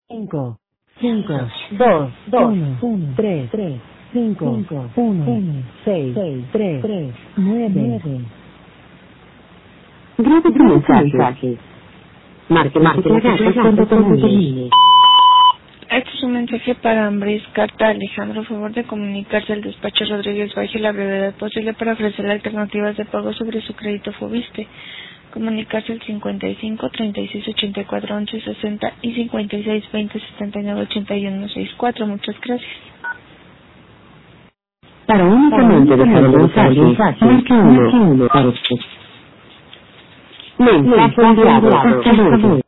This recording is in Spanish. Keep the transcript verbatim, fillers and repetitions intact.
cinco, cinco, dos, dos, uno, tres, tres, cinco, uno, seis, tres, nueve. Grabe tu mensaje. Marque, marque los datos cuando termine. Este es un mensaje para Ambris Carta Alejandro. A favor de comunicarse al despacho Rodríguez Baje la brevedad posible para ofrecerle alternativas de pago sobre su crédito Fobiste. Comunicarse al cincuenta y cinco, treinta y seis, ochenta y cuatro, once, sesenta y cincuenta y seis, veinte, setenta y nueve, ochenta y uno, sesenta y cuatro. Muchas gracias. Para únicamente dejar el mensaje, marque uno. Mensaje enviado. Hasta luego.